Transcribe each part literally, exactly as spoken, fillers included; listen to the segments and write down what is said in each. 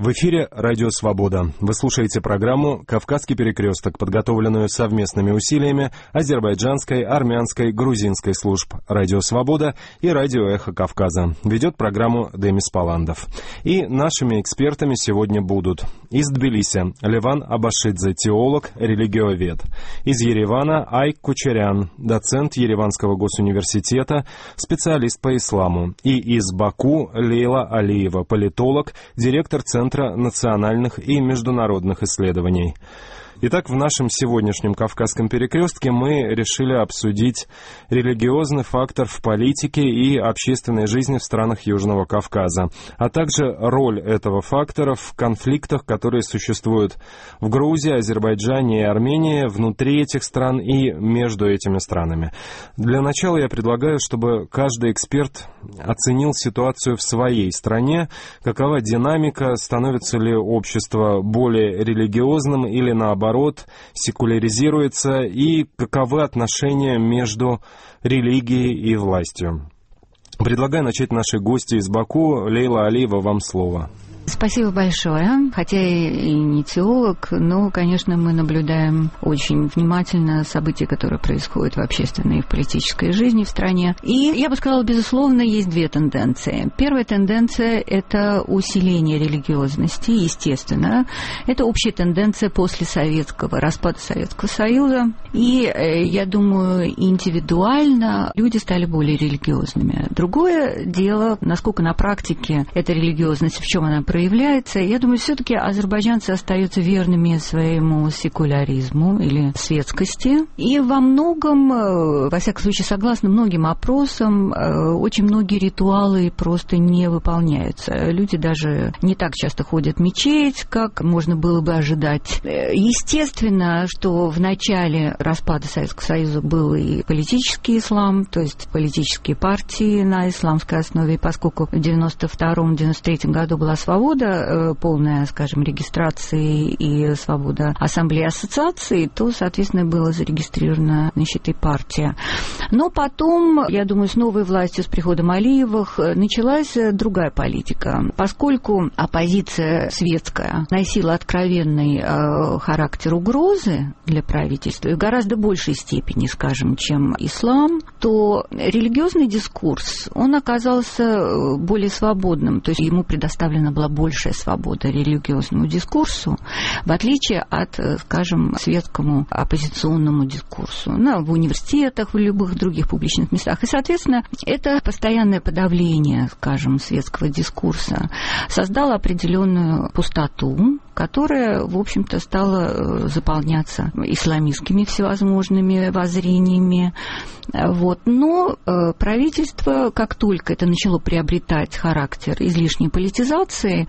В эфире «Радио Свобода». Вы слушаете программу «Кавказский перекресток», подготовленную совместными усилиями азербайджанской, армянской, грузинской служб «Радио Свобода» и «Радио Эхо Кавказа». Ведет программу Демис Паландов. И нашими экспертами сегодня будут: из Тбилиси Леван Абашидзе, теолог, религиовед; из Еревана Айк Кучерян, доцент Ереванского госуниверситета, специалист по исламу; и из Баку Лейла Алиева, политолог, директор Центра национальных и международных исследований. Итак, в нашем сегодняшнем Кавказском перекрестке мы решили обсудить религиозный фактор в политике и общественной жизни в странах Южного Кавказа, а также роль этого фактора в конфликтах, которые существуют в Грузии, Азербайджане и Армении, внутри этих стран и между этими странами. Для начала я предлагаю, чтобы каждый эксперт оценил ситуацию в своей стране, какова динамика, становится ли общество более религиозным или наоборот, секуляризируется, и каковы отношения между религией и властью. Предлагаю начать нашей гости из Баку. Лейла Алиева, вам слово. Спасибо большое. Хотя и не теолог, но, конечно, мы наблюдаем очень внимательно события, которые происходят в общественной и в политической жизни в стране. И, я бы сказала, безусловно, есть две тенденции. Первая тенденция – это усиление религиозности, естественно. Это общая тенденция после советского, распада Советского Союза. И, я думаю, индивидуально люди стали более религиозными. Другое дело, насколько на практике эта религиозность, в чем она проявляется. Я думаю, все-таки азербайджанцы остаются верными своему секуляризму или светскости. И во многом, во всяком случае, согласно многим опросам, очень многие ритуалы просто не выполняются. Люди даже не так часто ходят в мечеть, как можно было бы ожидать. Естественно, что в начале распада Советского Союза был и политический ислам, то есть политические партии на исламской основе, и поскольку в девяносто втором — девяносто третьем году была свобода, полная, скажем, регистрации и свобода ассамблеи ассоциаций, то, соответственно, была зарегистрирована, значит, и партия. Но потом, я думаю, с новой властью, с приходом Алиевых, началась другая политика. Поскольку оппозиция светская носила откровенный э, характер угрозы для правительства, и в гораздо большей степени, скажем, чем ислам, то религиозный дискурс, он оказался более свободным, то есть ему предоставлена была большая свобода религиозному дискурсу, в отличие от, скажем, светскому оппозиционному дискурсу, ну, в университетах, в любых других публичных местах. И, соответственно, это постоянное подавление, скажем, светского дискурса создало определенную пустоту, которая, в общем-то, стала заполняться исламистскими всевозможными воззрениями. Вот. Но правительство, как только это начало приобретать характер излишней политизации,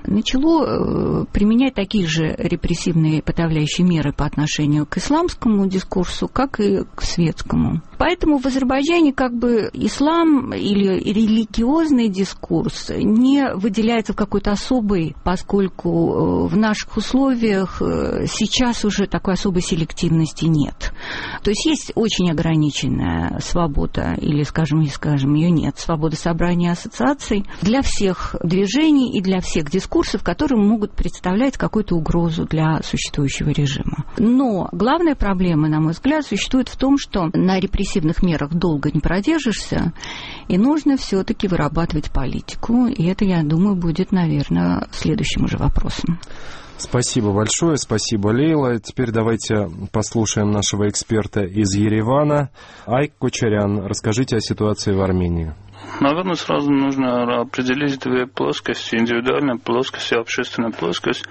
начало применять такие же репрессивные подавляющие меры по отношению к исламскому дискурсу, как и к светскому. Поэтому в Азербайджане как бы ислам или религиозный дискурс не выделяется в какой-то особый, поскольку в наших условиях сейчас уже такой особой селективности нет. То есть есть очень ограниченная свобода, или, скажем, или, скажем, ее нет, свобода собрания ассоциаций для всех движений и для всех дискурсов, которые могут представлять какую-то угрозу для существующего режима. Но главная проблема, на мой взгляд, существует в том, что на репрессивных мерах долго не продержишься, и нужно все-таки вырабатывать политику, и это, я думаю, будет, наверное, следующим уже вопросом. Спасибо большое, спасибо, Лейла. Теперь давайте послушаем нашего эксперта из Еревана. Айк Кучерян, расскажите о ситуации в Армении. Наверное, сразу нужно определить две плоскости: индивидуальная плоскость и общественная плоскость.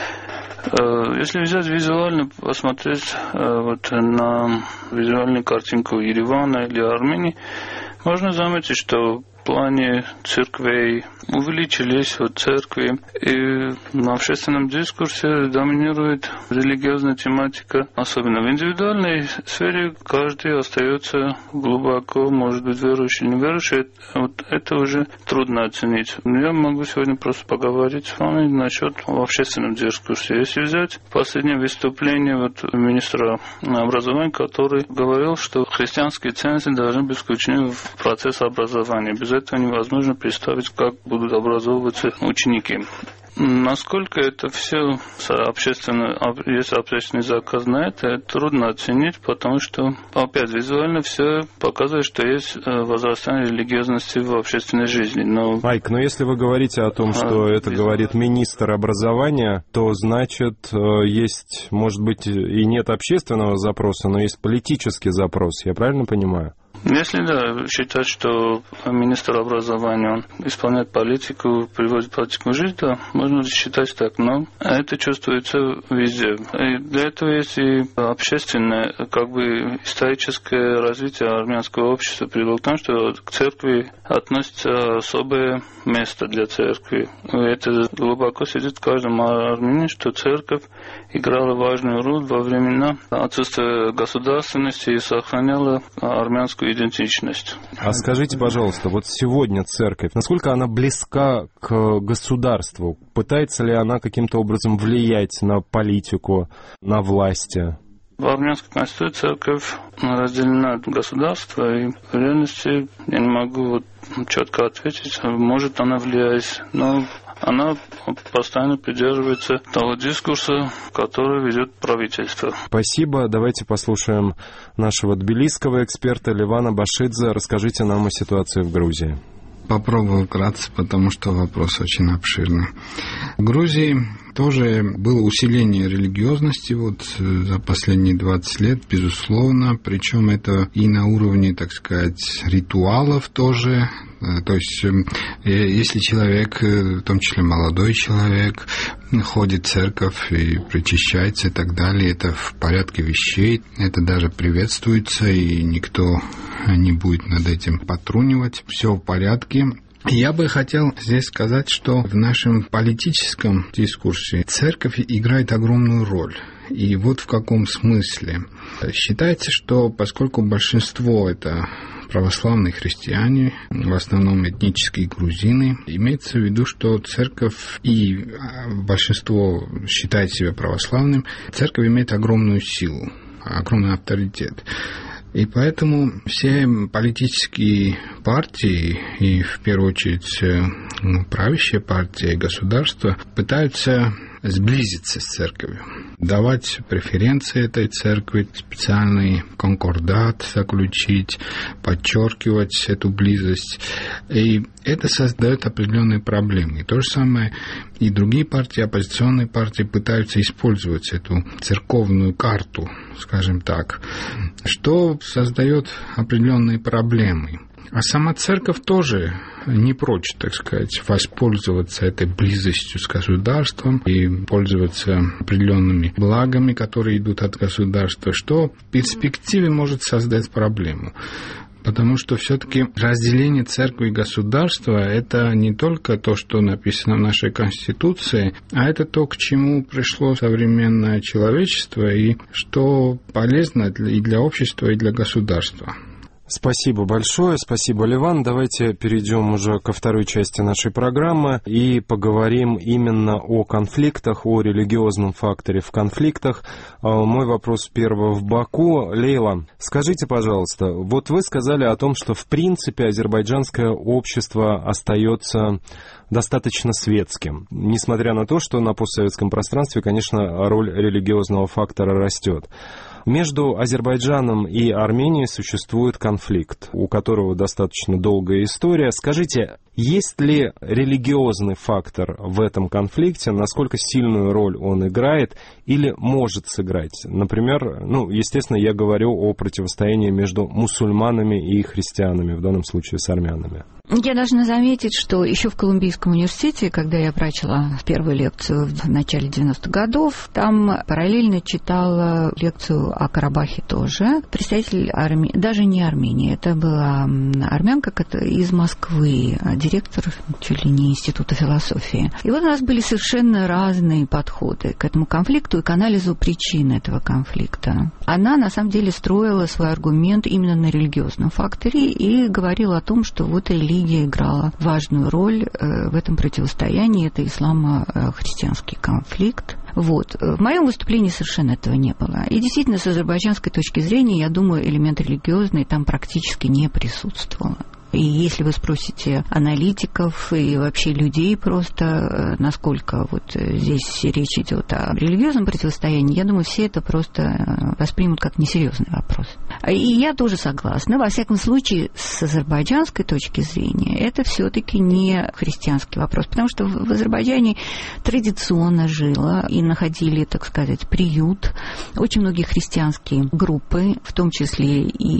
Если взять визуально, посмотреть вот на визуальную картинку Еревана или Армении, можно заметить, что в плане церквей увеличились вот церкви, и на общественном дискурсе доминирует религиозная тематика. Особенно в индивидуальной сфере каждый остается глубоко, может быть, верующий, неверующий. Вот это уже трудно оценить. Я могу сегодня просто поговорить с вами насчет общественного дискурса. Если взять последнее выступление вот министра образования, который говорил, что христианские ценности должны быть включены в процесс образования. Без этого невозможно представить, как будут образовываться ученики. Насколько это все общественно, если общественный заказ на это, трудно оценить, потому что, опять, визуально все показывает, что есть возрастание религиозности в общественной жизни. Но... Майк, но если вы говорите о том, что а, это визуально. Говорит министр образования, то значит, есть, может быть, и нет общественного запроса, но есть политический запрос. Я правильно понимаю? Если, да, считать, что министр образования он исполняет политику, приводит политику в жизнь, да, можно считать так, но это чувствуется везде. И для этого есть и общественное, как бы историческое развитие армянского общества привело к тому, что к церкви относится особое место для церкви. И это глубоко сидит в каждом армянине, что церковь играла важную роль во времена отсутствия государственности и сохраняла армянскую идентичность. А скажите, пожалуйста, вот сегодня церковь, насколько она близка к государству? Пытается ли она каким-то образом влиять на политику, на власти? В армянской конституции церковь разделена от государства, и в реальности я не могу вот четко ответить, может она влиять, но она постоянно придерживается того дискурса, который ведет правительство. Спасибо. Давайте послушаем нашего тбилисского эксперта Левана Башидзе. Расскажите нам о ситуации в Грузии. Попробую вкратце, потому что вопрос очень обширный. В Грузии тоже было усиление религиозности вот за последние двадцать лет, безусловно, причем это и на уровне, так сказать, ритуалов тоже. То есть, если человек, в том числе молодой человек, ходит в церковь и причащается и так далее, это в порядке вещей, это даже приветствуется, и никто не будет над этим потрунивать. Все в порядке. Я бы хотел здесь сказать, что в нашем политическом дискурсе церковь играет огромную роль. И вот в каком смысле. Считается, что поскольку большинство это православные христиане, в основном этнические грузины, имеется в виду, что церковь и большинство считает себя православным, церковь имеет огромную силу, огромный авторитет. И поэтому все политические партии, и в первую очередь правящая партия и государство, пытаются сблизиться с церковью, давать преференции этой церкви, специальный конкордат заключить, подчеркивать эту близость. И это создает определенные проблемы. И то же самое и другие партии, оппозиционные партии пытаются использовать эту церковную карту, скажем так, что создает определенные проблемы. А сама церковь тоже не прочь, так сказать, воспользоваться этой близостью с государством и пользоваться определенными благами, которые идут от государства, что в перспективе может создать проблему. Потому что все-таки разделение церкви и государства – это не только то, что написано в нашей Конституции, а это то, к чему пришло современное человечество и что полезно и для общества, и для государства. Спасибо большое, спасибо, Леван. Давайте перейдем уже ко второй части нашей программы и поговорим именно о конфликтах, о религиозном факторе в конфликтах. Мой вопрос первый в Баку. Лейла, скажите, пожалуйста, вот вы сказали о том, что в принципе азербайджанское общество остается достаточно светским, несмотря на то, что на постсоветском пространстве, конечно, роль религиозного фактора растет. Между Азербайджаном и Арменией существует конфликт, у которого достаточно долгая история. Скажите, есть ли религиозный фактор в этом конфликте, насколько сильную роль он играет или может сыграть? Например, ну, естественно, я говорю о противостоянии между мусульманами и христианами, в данном случае с армянами. Я должна заметить, что еще в Колумбийском университете, когда я прочла первую лекцию в начале девяностых годов, там параллельно читала лекцию о Карабахе тоже. Представитель Армении, даже не Армении, это была армянка из Москвы, директор чуть ли не Института философии. И вот у нас были совершенно разные подходы к этому конфликту и к анализу причин этого конфликта. Она, на самом деле, строила свой аргумент именно на религиозном факторе и говорила о том, что вот религия играла важную роль в этом противостоянии, это исламо-христианский конфликт. Вот. В моем выступлении совершенно этого не было. И действительно, с азербайджанской точки зрения, я думаю, элемент религиозный там практически не присутствовал. И если вы спросите аналитиков и вообще людей просто, насколько вот здесь речь идет о религиозном противостоянии, я думаю, все это просто воспримут как несерьезный вопрос. И я тоже согласна. Во всяком случае, с азербайджанской точки зрения, это все-таки не христианский вопрос, потому что в Азербайджане традиционно жило и находили, так сказать, приют очень многие христианские группы, в том числе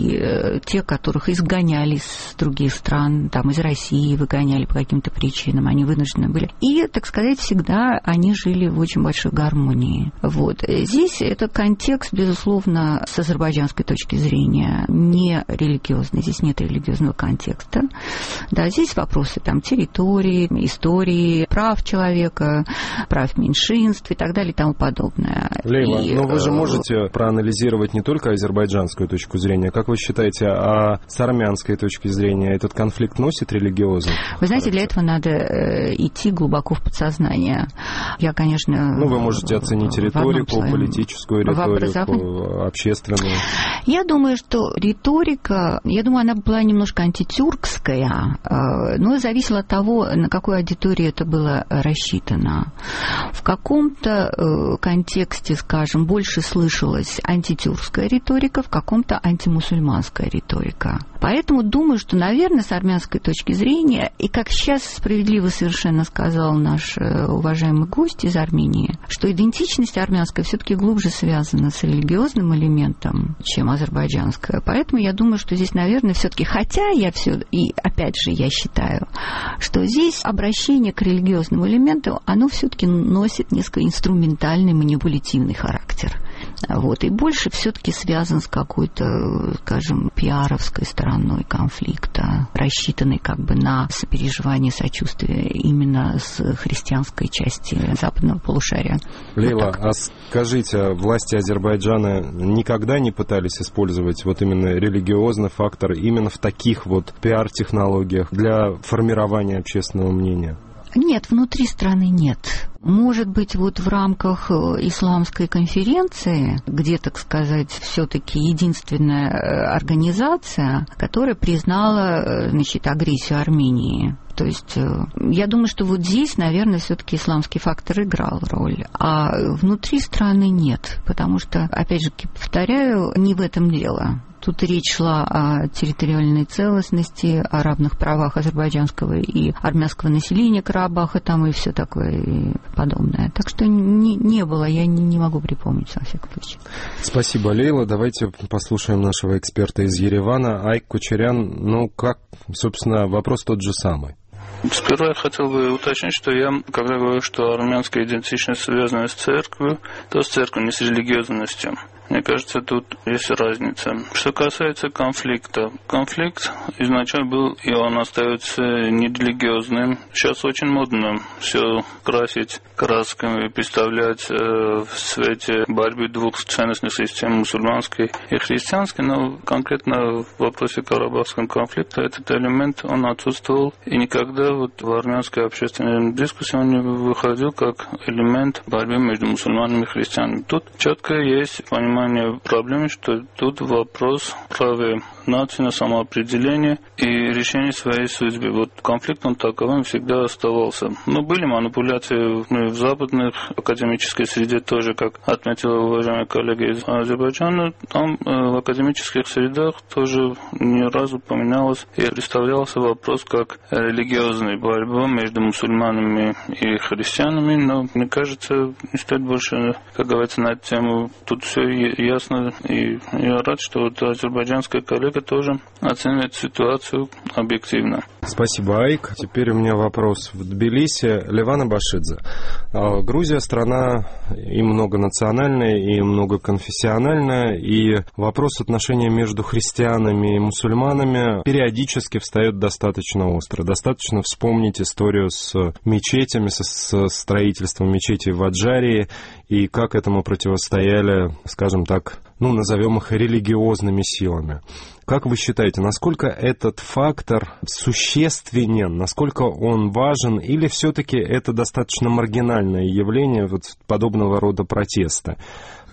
и те, которых изгоняли с других стран, там из России выгоняли по каким-то причинам, они вынуждены были. И, так сказать, всегда они жили в очень большой гармонии. Вот. Здесь это контекст, безусловно, с азербайджанской точки зрения, не религиозный. Здесь нет религиозного контекста. Да, здесь вопросы там, территории, истории, прав человека, прав меньшинств и так далее и тому подобное. Лейла, и, но вы же можете проанализировать не только азербайджанскую точку зрения. Как вы считаете, а с армянской точки зрения этот конфликт носит религиозный? Вы знаете, для этого надо идти глубоко в подсознание. Я, конечно... Ну, вы можете оценить риторику, политическую риторику, общественную. Я думаю, что риторика, я думаю, она была немножко антитюркская, но зависело от того, на какую аудиторию это было рассчитано. В каком-то контексте, скажем, больше слышалась антитюркская риторика, в каком-то антимусульманская риторика. Поэтому думаю, что, наверное, с армянской точки зрения, и как сейчас справедливо совершенно сказал наш уважаемый гость из Армении, что идентичность армянская все-таки глубже связана с религиозным элементом, чем азербайджанская. Поэтому я думаю, что здесь, наверное, все-таки, хотя я все, и опять же я считаю, что здесь обращение к религиозному элементу, оно все-таки носит несколько инструментальный, манипулятивный характер. Вот, и больше все-таки связан с какой-то, скажем, пиаровской стороной конфликта, рассчитанной как бы на сопереживание, сочувствие именно с христианской части западного полушария. Лейла, вот а скажите, власти Азербайджана никогда не пытались использовать вот именно религиозный фактор именно в таких вот пиар-технологиях для формирования общественного мнения? Нет, внутри страны нет. Может быть, вот в рамках исламской конференции, где, так сказать, все-таки единственная организация, которая признала, значит, агрессию Армении. То есть я думаю, что вот здесь, наверное, все-таки исламский фактор играл роль, а внутри страны нет, потому что, опять же, повторяю, не в этом дело. Тут речь шла о территориальной целостности, о равных правах азербайджанского и армянского населения Карабаха там и все такое и подобное. Так что не, не было, я не, не могу припомнить, во всяком случае. Спасибо, Лейла. Давайте послушаем нашего эксперта из Еревана, Айк Кучерян. Ну, как, собственно, вопрос тот же самый. Сперва я хотел бы уточнить, что я, когда говорю, что армянская идентичность связана с церковью, то с церковью, не с религиозностью. Мне кажется, тут есть разница. Что касается конфликта. Конфликт изначально был, и он остается нерелигиозным. Сейчас очень модно все красить красками, представлять э, в свете борьбы двух ценностных систем, мусульманской и христианской, но конкретно в вопросе карабахского конфликта этот элемент, он отсутствовал, и никогда вот в армянской общественной дискуссии он не выходил как элемент борьбы между мусульманами и христианами. Тут четко есть понимание проблемы, что тут вопрос права нации на самоопределение и решение своей судьбы. Вот конфликт, он таковым всегда оставался. Но были манипуляции в западных академической среде тоже, как отметила уважаемая коллега из Азербайджана. Там в академических средах тоже ни разу упоминалось и представлялся вопрос как религиозная борьба между мусульманами и христианами. Но мне кажется, не стоит больше, как говорится, на эту тему. Тут все ясно, и я рад, что вот азербайджанская коллега тоже оценивает ситуацию объективно. Спасибо, Айк. Теперь у меня вопрос в Тбилиси. Левана Башидзе. Грузия страна и многонациональная, и многоконфессиональная, и вопрос отношения между христианами и мусульманами периодически встает достаточно остро. Достаточно вспомнить историю с мечетями, со строительством мечетей в Аджарии, и как этому противостояли, скажем так, ну, назовем их религиозными силами. Как вы считаете, насколько этот фактор существенен, насколько он важен, или все-таки это достаточно маргинальное явление вот подобного рода протеста?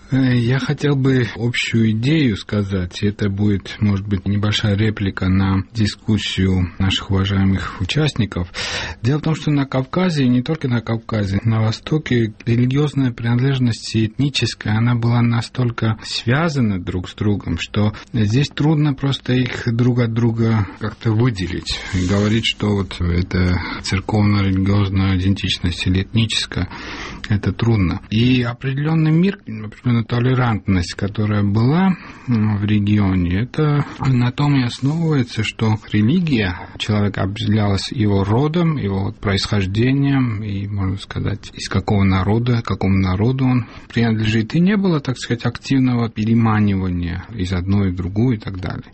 Я хотел бы общую идею сказать. Это будет, может быть, небольшая реплика на дискуссию наших уважаемых участников. Дело в том, что на Кавказе, и не только на Кавказе, на Востоке религиозная принадлежность этническая, она была настолько связана друг с другом, что здесь трудно просто их друг от друга как-то выделить и говорить, что вот это церковно-религиозная идентичность или этническая. Это трудно. И определенный мир, определенная толерантность, которая была в регионе, это на том и основывается, что религия человека определялась его родом, его происхождением, и, можно сказать, из какого народа, какому народу он принадлежит. И не было, так сказать, активного переманивания из одной в другую и так далее.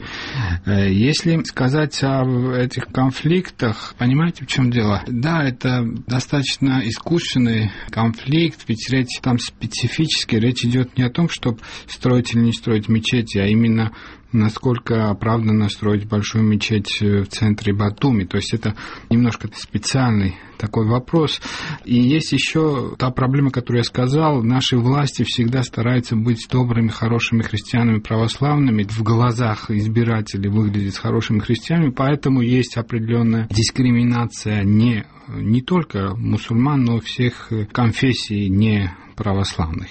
Если сказать об этих конфликтах, понимаете, в чем дело? Да, это достаточно искусственный конфликт, ведь речь там специфически, речь идет не о том, чтобы строить или не строить мечети, а именно насколько оправданно строить большую мечеть в центре Батуми. То есть это немножко специальный такой вопрос. И есть еще та проблема, которую я сказал. Наши власти всегда стараются быть добрыми, хорошими христианами, православными. В глазах избирателей выглядят хорошими христианами, поэтому есть определенная дискриминация не, не только мусульман, но всех конфессий не православных.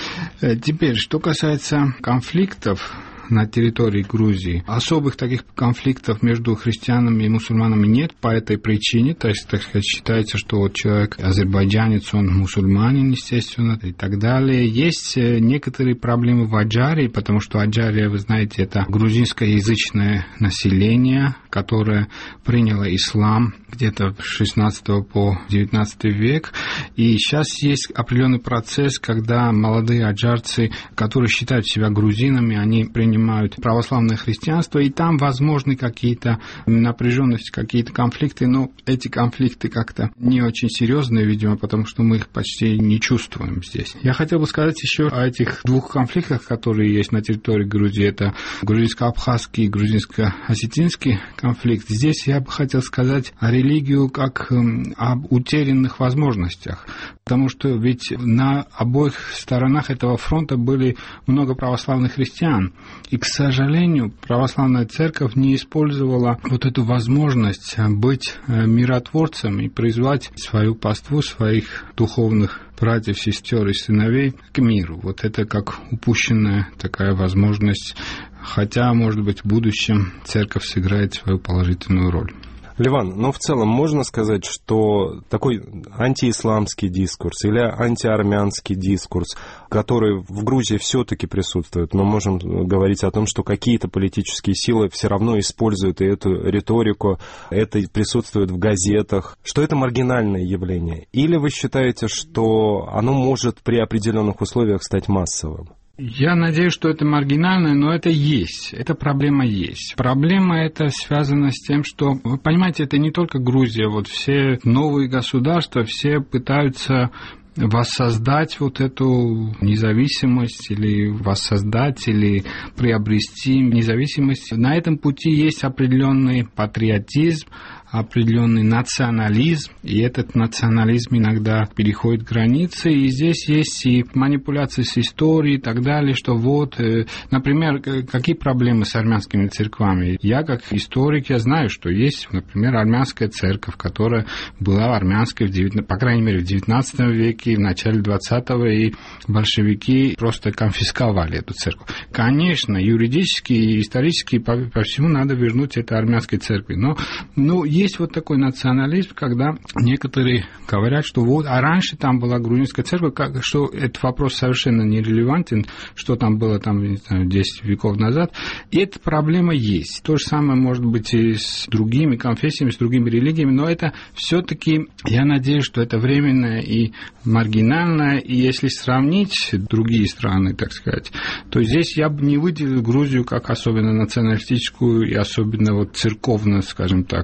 Теперь, что касается конфликтов на территории Грузии. Особых таких конфликтов между христианами и мусульманами нет по этой причине. То есть, так сказать, считается, что вот человек азербайджанец, он мусульманин, естественно, и так далее. Есть некоторые проблемы в Аджарии, потому что Аджария, вы знаете, это грузинскоязычное население, которое приняло ислам где-то с шестнадцатого по девятнадцатый век. И сейчас есть определенный процесс, когда молодые аджарцы, которые считают себя грузинами, они принимают православное христианство, и там возможны какие-то напряженности, какие-то конфликты, но эти конфликты как-то не очень серьезные, видимо, потому что мы их почти не чувствуем здесь. Я хотел бы сказать еще о этих двух конфликтах, которые есть на территории Грузии. Это грузинско-абхазский и грузинско-осетинский конфликт. Здесь я бы хотел сказать о религии как об утерянных возможностях, потому что ведь на обоих сторонах этого фронта были много православных христиан. И, к сожалению, православная церковь не использовала вот эту возможность быть миротворцем и призвать свою паству, своих духовных братьев, сестер и сыновей к миру. Вот это как упущенная такая возможность, хотя, может быть, в будущем церковь сыграет свою положительную роль. Ливан, ну в целом можно сказать, что такой антиисламский дискурс или антиармянский дискурс, который в Грузии все-таки присутствует, мы можем говорить о том, что какие-то политические силы все равно используют и эту риторику, это присутствует в газетах, что это маргинальное явление? Или вы считаете, что оно может при определенных условиях стать массовым? Я надеюсь, что это маргинально, но это есть, эта проблема есть. Проблема эта связана с тем, что, вы понимаете, это не только Грузия, вот все новые государства, все пытаются воссоздать вот эту независимость или воссоздать или приобрести независимость. На этом пути есть определенный патриотизм, определенный национализм, и этот национализм иногда переходит границы, и здесь есть и манипуляции с историей и так далее, что вот, например, какие проблемы с армянскими церквами. Я, как историк, я знаю, что есть, например, армянская церковь, которая была армянской, в девятнадцатом, по крайней мере, в девятнадцатом веке, в начале двадцатого, и большевики просто конфисковали эту церковь. Конечно, юридически и исторически по, по всему надо вернуть это армянской церкви, но ну, есть вот такой национализм, когда некоторые говорят, что вот, а раньше там была грузинская церковь, как, что этот вопрос совершенно нерелевантен, что там было там, не знаю, десять веков назад. И эта проблема есть. То же самое может быть и с другими конфессиями, с другими религиями, но это все-таки, я надеюсь, что это временное и маргинальное, и если сравнить другие страны, так сказать, то здесь я бы не выделил Грузию как особенно националистическую и особенно вот церковную, скажем так,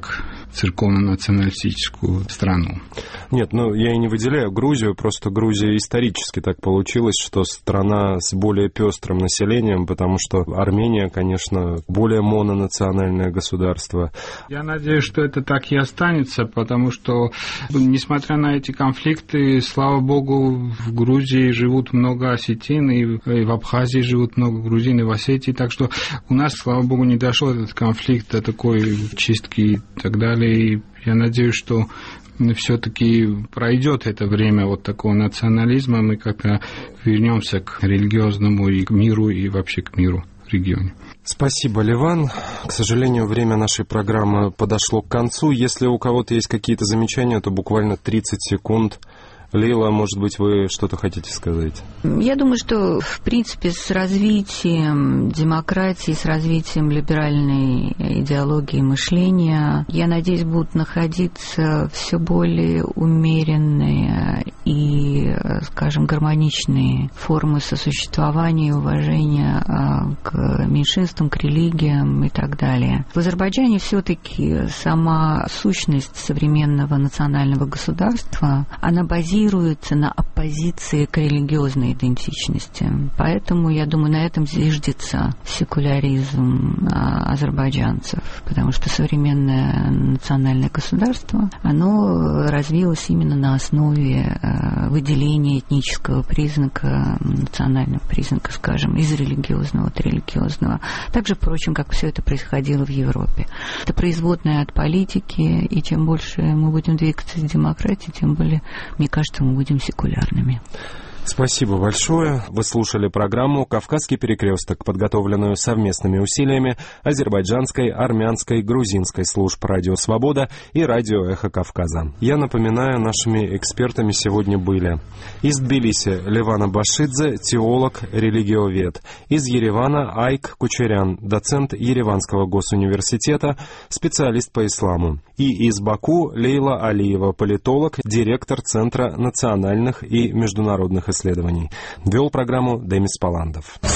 церковно-националистическую страну. Нет, ну я и не выделяю Грузию, просто Грузия исторически так получилось, что страна с более пестрым населением, потому что Армения, конечно, более мононациональное государство. Я надеюсь, что это так и останется, потому что, несмотря на эти конфликты, слава богу, в Грузии живут много осетин, и в Абхазии живут много грузин, и в Осетии, так что у нас, слава богу, не дошел этот конфликт до такой чистки и так далее, и я надеюсь, что все-таки пройдет это время вот такого национализма, мы как-то вернемся к религиозному и к миру, и вообще к миру в регионе. Спасибо, Ливан. К сожалению, время нашей программы подошло к концу. Если у кого-то есть какие-то замечания, то буквально тридцать секунд. Лейла, может быть, вы что-то хотите сказать? Я думаю, что, в принципе, с развитием демократии, с развитием либеральной идеологии мышления, я надеюсь, будут находиться все более умеренные и, скажем, гармоничные формы сосуществования и уважения к меньшинствам, к религиям и так далее. В Азербайджане все-таки сама сущность современного национального государства, она базируется на оппозиции к религиозной идентичности. Поэтому, я думаю, на этом зиждется секуляризм азербайджанцев, потому что современное национальное государство, оно развилось именно на основе выделения этнического признака, национального признака, скажем, из религиозного от религиозного. Так же, впрочем, как все это происходило в Европе. Это производное от политики, и чем больше мы будем двигаться с демократией, тем более, мне кажется, что мы будем секулярными. Спасибо большое. Вы слушали программу «Кавказский перекресток», подготовленную совместными усилиями азербайджанской, армянской, грузинской служб «Радио Свобода» и «Радио Эхо Кавказа». Я напоминаю, нашими экспертами сегодня были из Тбилиси Левана Башидзе, теолог, религиовед, из Еревана Айк Кучерян, доцент Ереванского госуниверситета, специалист по исламу, и из Баку Лейла Алиева, политолог, директор Центра национальных и международных исследований. Вел программу Демис Паландов.